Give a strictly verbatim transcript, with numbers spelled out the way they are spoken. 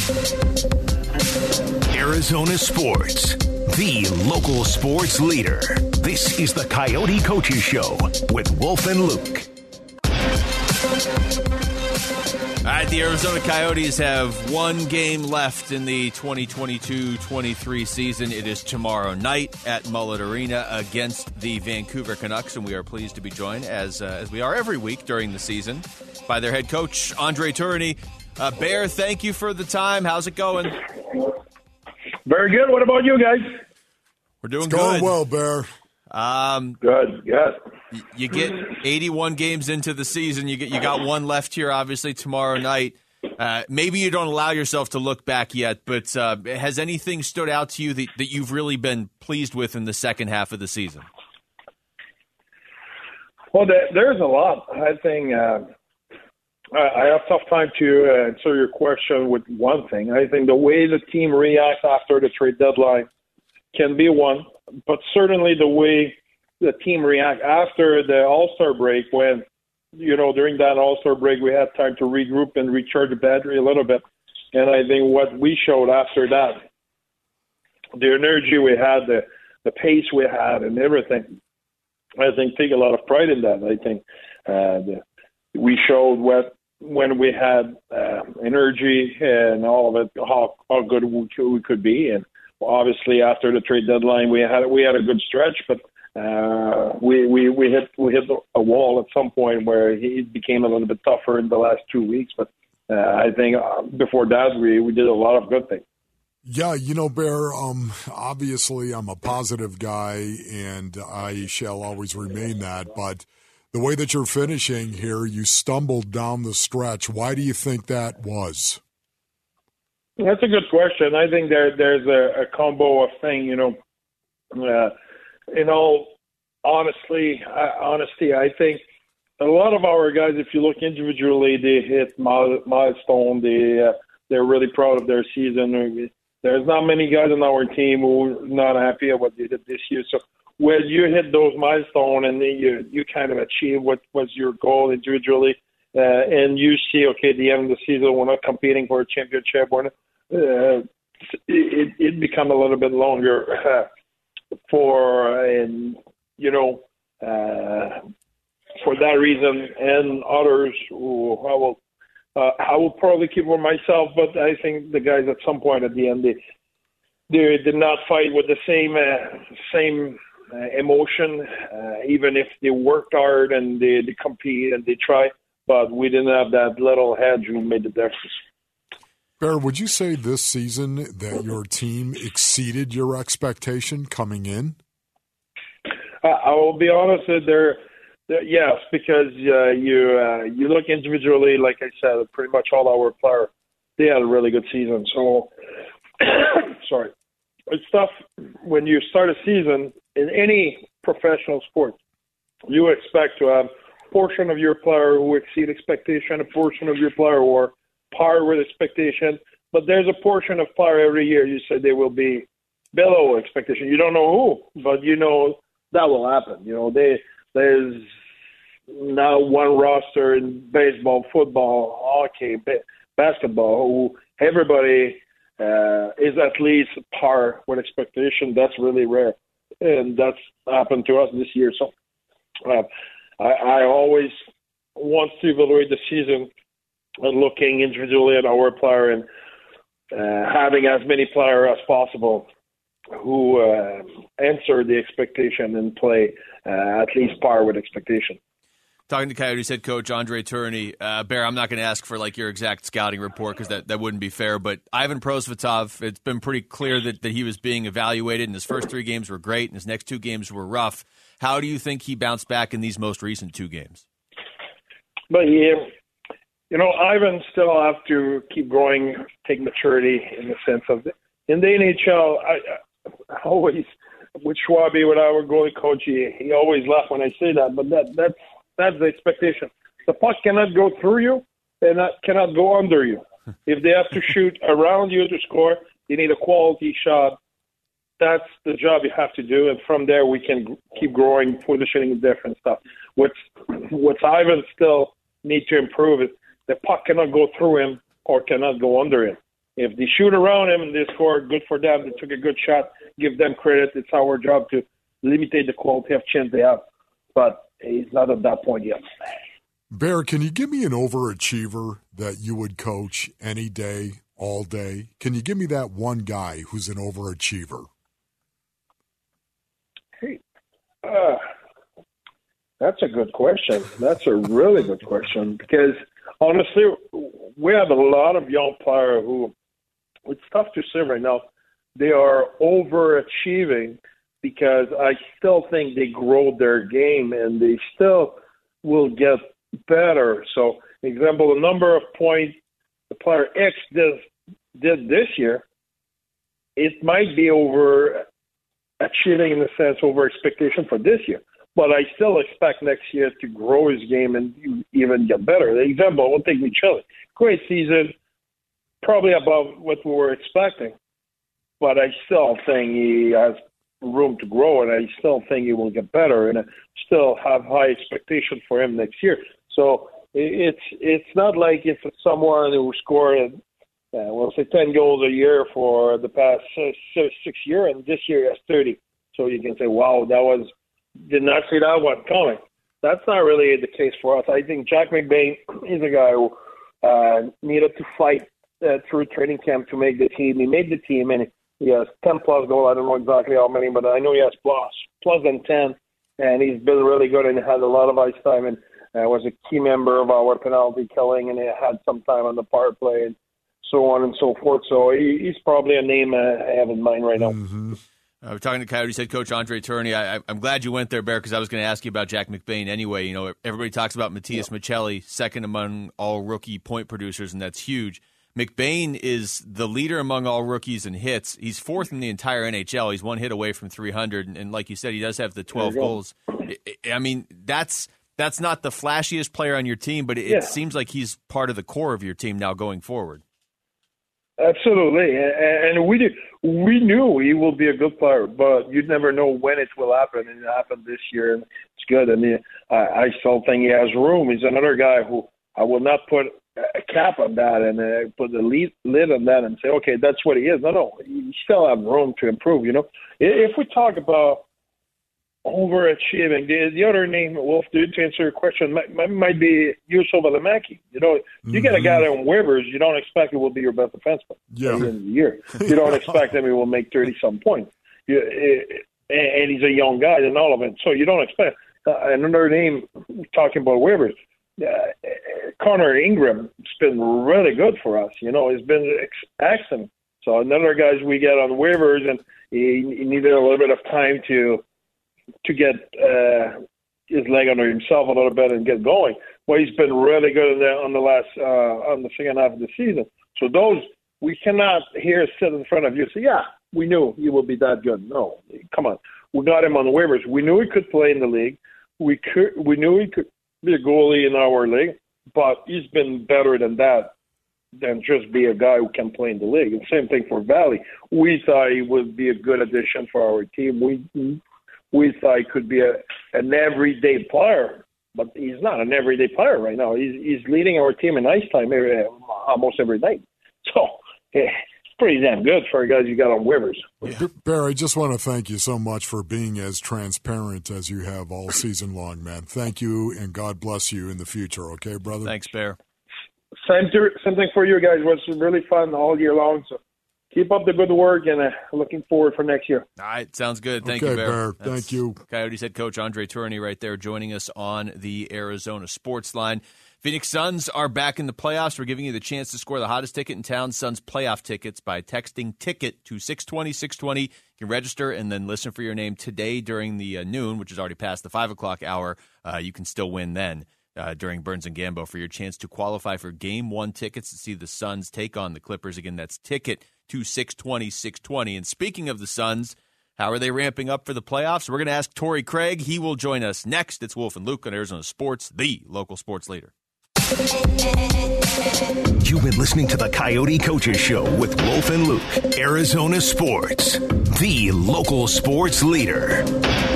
Arizona Sports, the local sports leader. This is the Coyote Coaches Show with Wolf and Luke. All right, the Arizona Coyotes have one game left in the twenty twenty-two twenty-three season. It is tomorrow night at Mullet Arena against the Vancouver Canucks, and we are pleased to be joined, as uh, as we are every week during the season, by their head coach, Andre Tourigny. Uh, Bear, thank you for the time. How's it going? Very good. What about you guys? We're doing it's good. Going well, Bear. Um, good, good. You get eighty-one games into the season. You get you got one left here, obviously, tomorrow night. Uh, maybe you don't allow yourself to look back yet, but uh, has anything stood out to you that, that you've really been pleased with in the second half of the season? Well, there, there's a lot. I think uh, I, I have a tough time to answer your question with one thing. I think the way the team reacts after the trade deadline can be one, but certainly the way the team react after the All-Star break, when, you know, during that All-Star break, we had time to regroup and recharge the battery a little bit. And I think what we showed after that, the energy we had, the, the pace we had and everything, I think take a lot of pride in that. I think uh, the, we showed what when we had uh, energy and all of it, how, how good we could, we could be. And obviously after the trade deadline, we had we had a good stretch, but Uh, we, we, we hit we hit a wall at some point where it became a little bit tougher in the last two weeks. But uh, I think before that, we, we did a lot of good things. Yeah, you know, Bear, um, obviously I'm a positive guy, and I shall always remain that. But the way that you're finishing here, you stumbled down the stretch. Why do you think that was? That's a good question. I think there there's a, a combo of things, you know. Uh, In all honestly, uh, honesty, I think a lot of our guys, if you look individually, they hit milestone. They uh, they're really proud of their season. There's not many guys on our team who are not happy at what they did this year. So when you hit those milestones and then you you kind of achieve what was your goal individually, uh, and you see, okay, at the end of the season, we're not competing for a championship. We're not, uh, it it become a little bit longer. Uh, for and you know uh, for that reason and others who I will uh, I will probably keep for myself, but I think the guys at some point at the end they they did not fight with the same uh, same uh, emotion, uh, even if they worked hard and they, they compete and they try, but we didn't have that little hedge who made the difference. Bear, would you say this season that your team exceeded your expectation coming in? Uh, I will be honest, there, yes, because uh, you uh, you look individually, like I said, pretty much all our players, they had a really good season. So, sorry, it's tough when you start a season in any professional sport. You expect to have a portion of your player who exceed expectation, a portion of your player who are par with expectation, but there's a portion of player every year you say they will be below expectation. You don't know who, but you know that will happen. You know, they, there's now one roster in baseball, football, hockey, ba- basketball, who everybody uh, is at least par with expectation. That's really rare, and that's happened to us this year. So uh, I, I always want to evaluate the season looking individually at our player and uh, having as many players as possible who uh, answer the expectation and play uh, at least par with expectation. Talking to Coyotes head coach Andre Tourigny, uh, Bear, I'm not going to ask for like your exact scouting report because that, that wouldn't be fair, but Ivan Prosvetov, it's been pretty clear that, that he was being evaluated, and his first three games were great, and his next two games were rough. How do you think he bounced back in these most recent two games? But yeah, you know, Ivan still have to keep growing, take maturity in the sense of, in the N H L, I, I always, with Schwabe, with our goalie coach, he, he always laughed when I say that, but that that's that's the expectation. The puck cannot go through you, and that cannot go under you. If they have to shoot around you to score, you need a quality shot. That's the job you have to do, and from there we can keep growing, positioning, different stuff. What's what's Ivan still need to improve is the puck cannot go through him or cannot go under him. If they shoot around him and they score, good for them. They took a good shot. Give them credit. It's our job to limit the quality of chance they have. But he's not at that point yet. Bear, can you give me an overachiever that you would coach any day, all day? Can you give me that one guy who's an overachiever? Hey, uh, that's a good question. That's a really good question because, honestly, we have a lot of young players who, it's tough to say right now, they are overachieving because I still think they grow their game and they still will get better. So, example, the number of points the player X did, did this year, it might be over achieving in a sense over expectation for this year. But I still expect next year to grow his game and even get better. The example, we'll take Michele. Great season, probably above what we were expecting. But I still think he has room to grow, and I still think he will get better, and I still have high expectations for him next year. So it's it's not like it's someone who scored, uh, we'll say, ten goals a year for the past six, six years, and this year he has thirty. So you can say, wow, that was did not see that one coming. That's not really the case for us. I think Jack McBain is a guy who uh, needed to fight uh, through training camp to make the team. He made the team, and he has ten plus goals. I don't know exactly how many, but I know he has plus, plus than ten, and he's been really good and had a lot of ice time and uh, was a key member of our penalty killing, and he had some time on the power play and so on and so forth. So he, he's probably a name uh, I have in mind right now. Mm-hmm. Uh, we're talking to Coyotes head coach Andre Tourigny. I, I'm glad you went there, Bear, because I was going to ask you about Jack McBain anyway. You know, everybody talks about Matias yeah. Michele, second among all rookie point producers, and that's huge. McBain is the leader among all rookies in hits. He's fourth in the entire N H L. He's one hit away from three hundred, and, and like you said, he does have the twelve goals. I mean, that's that's not the flashiest player on your team, but it, yeah. it seems like he's part of the core of your team now going forward. Absolutely, and we did, we knew he will be a good player, but you never know when it will happen, and it happened this year, and it's good. And he, I, I still think he has room. He's another guy who I will not put a cap on that and uh, put the lead, lid on that and say, okay, that's what he is. No, no, you still have room to improve. You know, if we talk about overachieving, the, the other name, Wolf, to answer your question, might, might be Juuso Valimaki. You know, mm-hmm. you get a guy on waivers, you don't expect he will be your best defenseman yeah. at the end of the year. You don't expect him he will make thirty-some points. You, and he's a young guy and all of it. So you don't expect uh, another name talking about waivers. Uh, Connor Ingram has been really good for us. You know, he's been excellent. So another guys we get on waivers, and he, he needed a little bit of time to to get uh, his leg under himself a little bit and get going. Well, he's been really good on the, on the last uh, on the second half of the season. So those we cannot here sit in front of you and say, yeah, we knew he would be that good. No, come on, we got him on the waivers. We knew he could play in the league. We could we knew he could be a goalie in our league, but he's been better than that, than just be a guy who can play in the league. And same thing for Valley. We thought he would be a good addition for our team. We we thought he could be a, an everyday player, but he's not an everyday player right now. He's he's leading our team in ice time every, almost every night. So it's pretty damn good for the guys you got on waivers. Yeah. Bear, I just want to thank you so much for being as transparent as you have all season long, man. Thank you, and God bless you in the future, okay, brother? Thanks, Bear. Same, to, same thing for you guys. It was really fun all year long, so keep up the good work, and uh, looking forward for next year. All right, sounds good. Thank okay, you, Bear. Bear. Thank you. Coyotes head coach Andre Tourigny right there joining us on the Arizona Sports Line. Phoenix Suns are back in the playoffs. We're giving you the chance to score the hottest ticket in town, Suns playoff tickets, by texting TICKET to six twenty, six twenty. You can register and then listen for your name today during the uh, noon, which is already past the five o'clock hour. Uh, you can still win then uh, during Burns and Gambo for your chance to qualify for Game one tickets to see the Suns take on the Clippers. Again, that's TICKET to six twenty, six twenty. And speaking of the Suns, how are they ramping up for the playoffs? We're going to ask Torrey Craig. He will join us next. It's Wolf and Luke on Arizona Sports, the local sports leader. You've been listening to the Coyote Coaches Show with Wolf and Luke. Arizona Sports, the local sports leader.